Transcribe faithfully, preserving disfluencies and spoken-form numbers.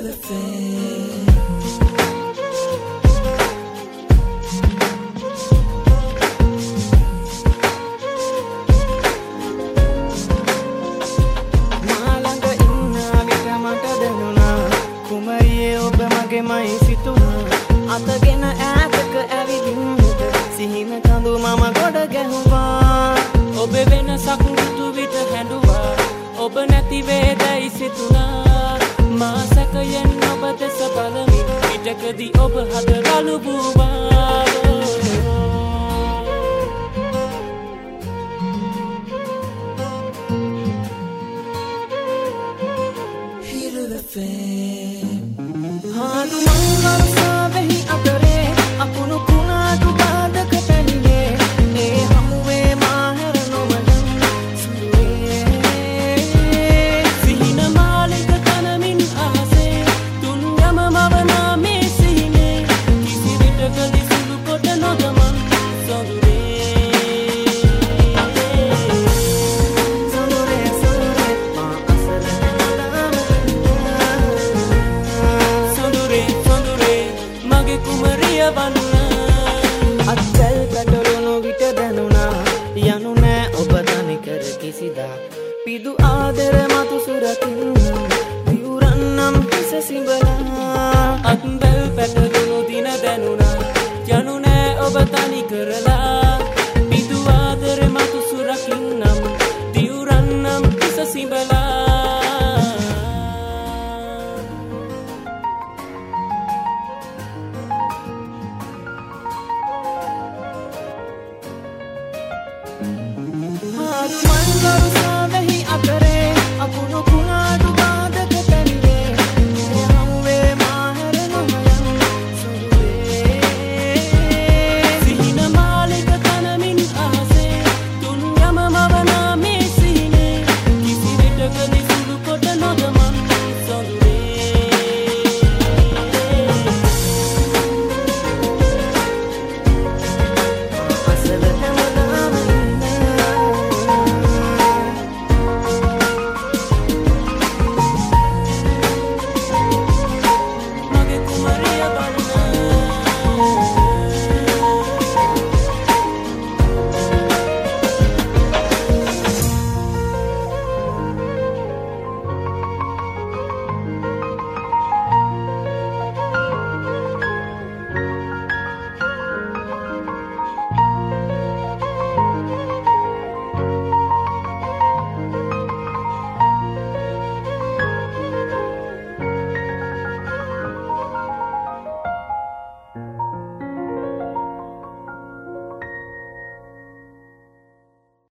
the fame. Malanga inna vita mata denuna kumariye oba mage mai situna atagena äätaka ඇවිදින්නට සිහින කඳු මම ගොඩ ගැහුවා ඔබ වෙනසක් දුටු විට හැඬුවා ඔබ නැති වේදයි සිතුනා මා සැකයෙන් ඔබ දෙස බලමින් පිටකදී ඔබ හද රළු වූවා Hear the fame. Hanu mangalsa vehi atare apunu kunadu badak penile e hamuwe mahara nomadan suwe සිහින මාලික තනමින් අහසේ තුන්යම මවනා මේ සිහිනේ කිසි විටකදී සුළු කොට නොදමන් සොඳුරේ sonore sonore ma asala සොඳුරේ සොඳුරේ මගේ කුමරිය වන්න අත්සල් පැටලුණු විට දැනුණා යනු නෑ ඔබ තනිකර කිසිදා පිදු ආදර මතු සුරකින් දිවුරන්නම් හිස සිඹලා අත්බැල් පැටලුණු දින දැනුණා යනු නෑ ඔබ තනි කරලා පිදු ආදර මතු සුරකින් නම් දිවුරන්නම් හිස සිඹලා Haru mangaru